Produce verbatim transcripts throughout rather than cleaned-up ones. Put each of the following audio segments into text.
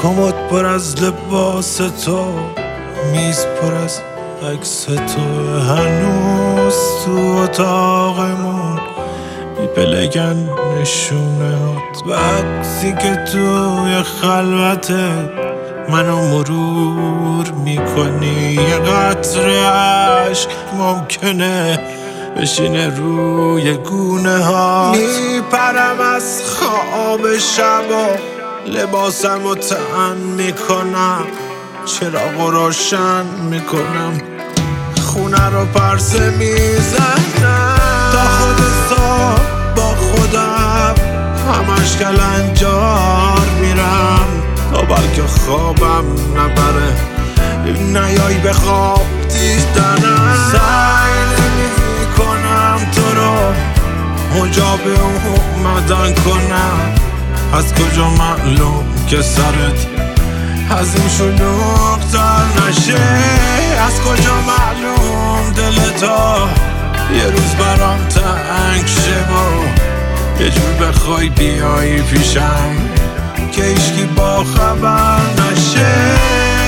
کمد پر از لباس تو، میز پر از عکس تو، هنوز تو اتاقمون میپلگن نشونه هات. وقتی که توی خلوته منو مرور میکنی، یه قطره عشق ممکنه بشینه روی گونه ها. میپرم از خواب شبا، لباسمو تن میکنم، چراغو روشن میکنم، خونه رو پرسه میزنم، تا خود صبح با خودم همش کلنجار میرم، تا بلکه خوابم نبره نیایی به خواب دیدنم. سعی نمی کنم تو رو مجاب اومدن کنم، از کجا معلوم که سرت از این شلوغ تر نشه، از کجا معلوم دلتا یه روز برام تنگ شه و یه جور بخوای بیایی پیشم که هیچکی با خبر نشه.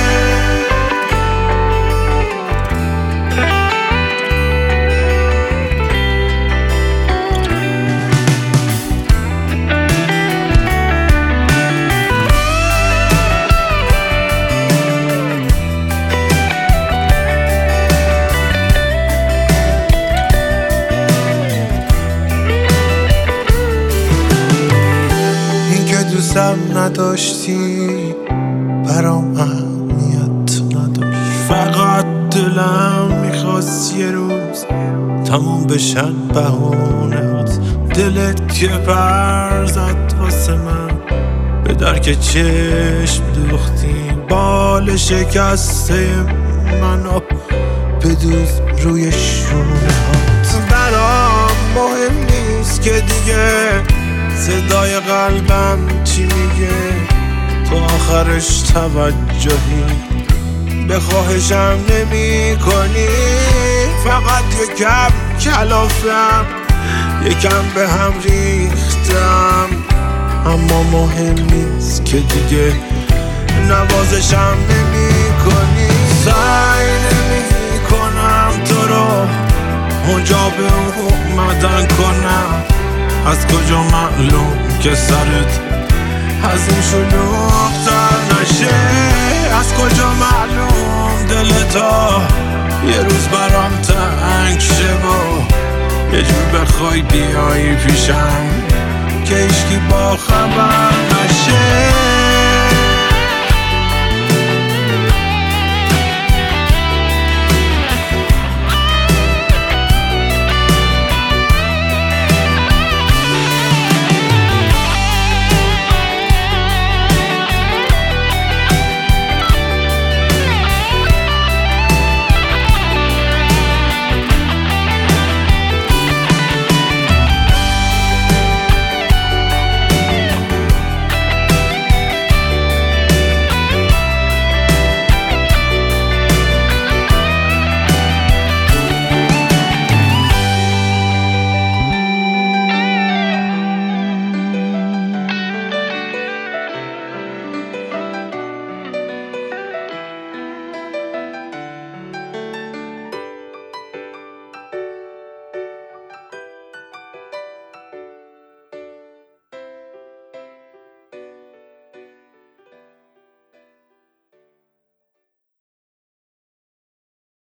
دوستم نداشتی برام اهمیت نداشت، فقط دلم میخواست یه روز تموم بشن بهونهات. دلت که پر زد واسه من به درک چشم دوختی، بال شکسته منو بدوز روی شونه هات. برام مهم نیست که دیگه صدای قلبم چی میگه، تو آخرش توجهی به خواهشم نمی کنی، فقط یکم کلافم یکم به هم ریختم، اما مهم نیست که دیگه نوازشم نمی کنی. سعی نمی کنم تو رو مجاب اومدن کنم، از کجا معلوم که سرت از این شلوغ تر نشه، از کجا معلوم دلتا یه روز برام تنگ شه و یه جور بخوای بیایی پیشم که هیچکی با خبر نشه.